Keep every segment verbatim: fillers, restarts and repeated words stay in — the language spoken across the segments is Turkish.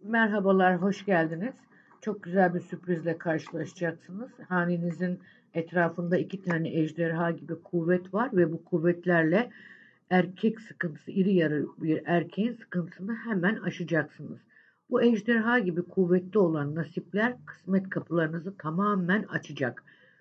Merhabalar, hoş geldiniz. Çok güzel bir sürprizle karşılaşacaksınız. Hanenizin etrafında iki tane ejderha gibi kuvvet var ve bu kuvvetlerle erkek sıkıntısı, iri yarı bir erkeğin sıkıntısını hemen aşacaksınız. Bu ejderha gibi kuvvetli olan nasipler kısmet kapılarınızı tamamen açacak.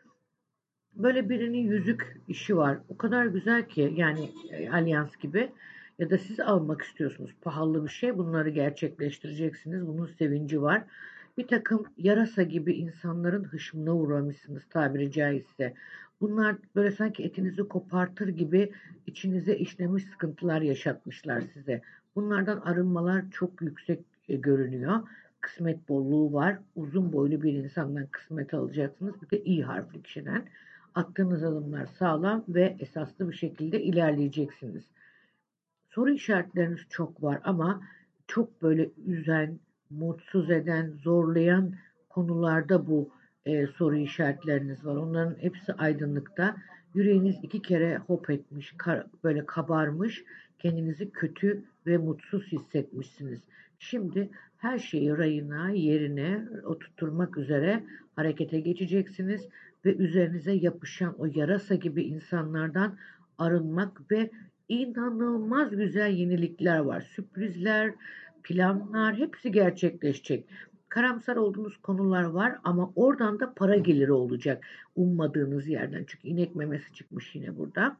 Böyle birinin yüzük işi var. O kadar güzel ki yani e, alyans gibi ya da siz almak istiyorsunuz pahalı bir şey. Bunları gerçekleştireceksiniz. Bunun sevinci var. Bir takım yarasa gibi insanların hışmına uğramışsınız tabiri caizse. Bunlar böyle sanki etinizi kopartır gibi içinize işlemiş sıkıntılar yaşatmışlar size. Bunlardan arınmalar çok yüksek e, görünüyor. Kısmet bolluğu var. Uzun boylu bir insandan kısmet alacaksınız. Bir de iyi harfli kişiden. Attığınız adımlar sağlam ve esaslı bir şekilde ilerleyeceksiniz. Soru işaretleriniz çok var ama çok böyle üzen, mutsuz eden, zorlayan konularda bu e, soru işaretleriniz var. Onların hepsi aydınlıkta. Yüreğiniz iki kere hop etmiş, kar- böyle kabarmış, kendinizi kötü ve mutsuz hissetmişsiniz. Şimdi her şeyi rayına, yerine oturtmak üzere harekete geçeceksiniz ve üzerinize yapışan o yarasa gibi insanlardan arınmak ve İnanılmaz güzel yenilikler var. Sürprizler, planlar hepsi gerçekleşecek. Karamsar olduğunuz konular var ama oradan da para geliri olacak ummadığınız yerden. Çünkü inek memesi çıkmış yine burada.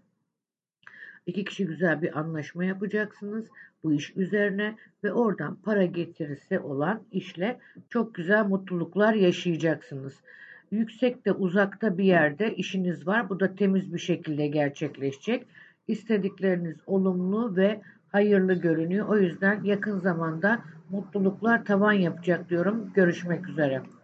İki kişi güzel bir anlaşma yapacaksınız bu iş üzerine ve oradan para getirisi olan işle çok güzel mutluluklar yaşayacaksınız. Yüksekte, uzakta bir yerde işiniz var. Bu da temiz bir şekilde gerçekleşecek. İstedikleriniz olumlu ve hayırlı görünüyor. O yüzden yakın zamanda mutluluklar tavan yapacak diyorum. Görüşmek üzere.